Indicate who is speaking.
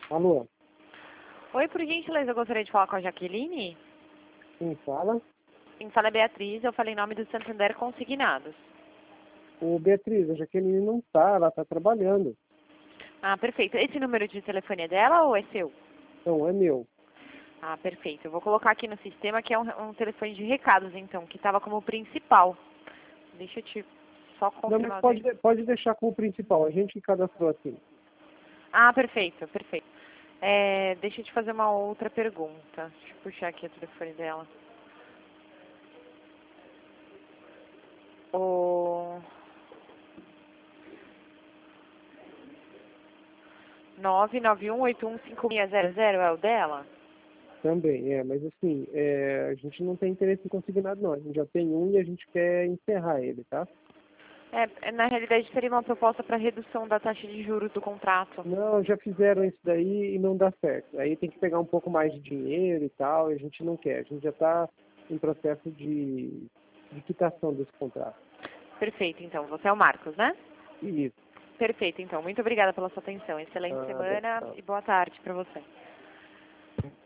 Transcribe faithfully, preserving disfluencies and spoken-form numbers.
Speaker 1: Alô,
Speaker 2: Oi, por gentileza, eu gostaria de falar com a Jaqueline.
Speaker 1: quem fala?
Speaker 2: Quem fala é Beatriz, eu falei em nome do Santander Consignados.
Speaker 1: Ô, Beatriz, a Jaqueline não tá, ela tá trabalhando.
Speaker 2: Ah, perfeito. Esse número de telefone é dela ou é seu?
Speaker 1: Então, é meu.
Speaker 2: Ah, perfeito. Eu vou colocar aqui no sistema que é um, um telefone de recados, então, que estava como principal. Deixa eu te só
Speaker 1: Não, mas
Speaker 2: confirmar.
Speaker 1: pode, de- pode deixar como principal, a gente que cadastrou assim.
Speaker 2: Ah, perfeito, perfeito. É, deixa eu te fazer uma outra pergunta. Deixa eu puxar aqui o telefone dela. O nove nove um oito um cinco seis zero zero é o dela?
Speaker 1: Também, é, mas assim, é, a gente não tem interesse em consignado não, a gente já tem um e a gente quer encerrar ele, tá?
Speaker 2: É, na realidade seria uma proposta para redução da taxa de juros do contrato.
Speaker 1: Não, já fizeram isso daí e não dá certo. Aí tem que pegar um pouco mais de dinheiro e tal, e a gente não quer. A gente já está em processo de, de quitação desse contrato.
Speaker 2: Perfeito, então. Você é o Marcos, né?
Speaker 1: Isso.
Speaker 2: Perfeito, então. Muito obrigada pela sua atenção. Excelente
Speaker 1: Nada,
Speaker 2: semana
Speaker 1: tchau.
Speaker 2: e boa tarde para você.